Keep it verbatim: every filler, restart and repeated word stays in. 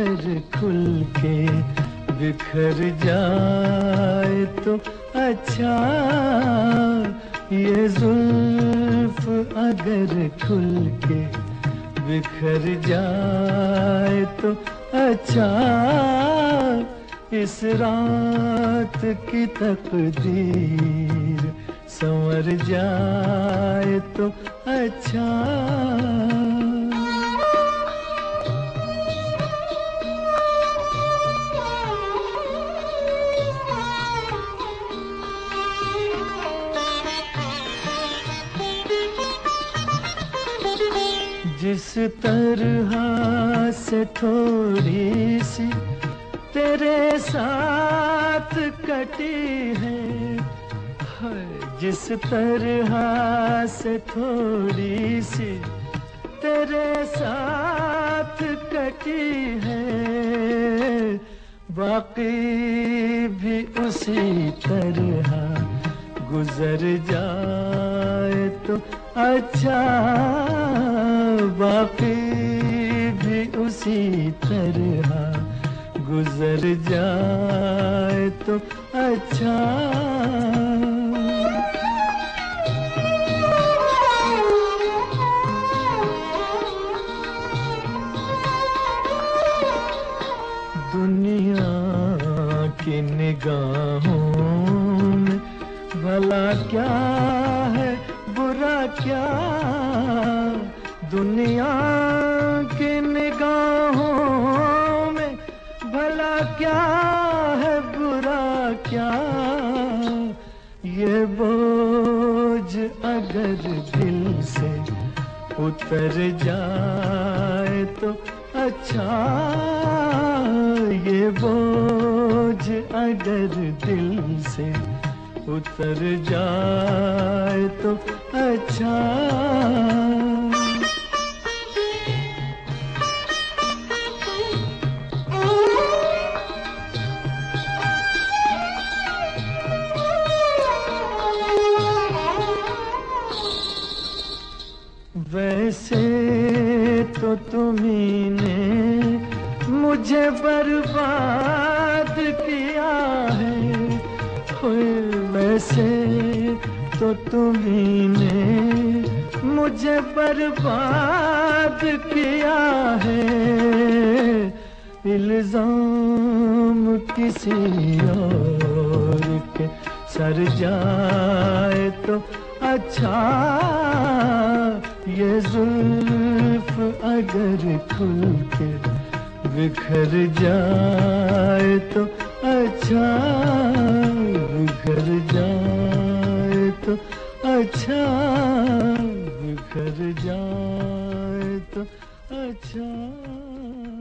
अगर खुल के बिखर जाए तो अच्छा, ये जुल्फ अगर खुल के बिखर जाए तो अच्छा, इस रात की तकदीर संवर जाए तो अच्छा। जिस तरह से थोड़ी सी तेरे साथ कटी है, जिस तरह से थोड़ी सी तेरे साथ कटी है, बाकी भी उसी तरह गुजर जाए तो अच्छा, बाकी भी उसी तरह गुजर जाए तो अच्छा। दुनिया की निगाहों में भला क्या है बुरा क्या, दुनिया की निगाहों में भला क्या है बुरा क्या, ये बोझ अगर दिल से उतर जाए तो अच्छा, ये बोझ अगर दिल से उतर जाए तो अच्छा। वैसे तो तुम्ही ने मुझे बर्बाद किया है, वैसे तो तुम्ही ने मुझे बर्बाद किया है, इल्जाम किसी और के सर जाए तो अच्छा, ये जुल्फ अगर खुल के बिखर जाए तो अच्छा, बिखर जाए तो अच्छा, बिखर जाए तो अच्छा।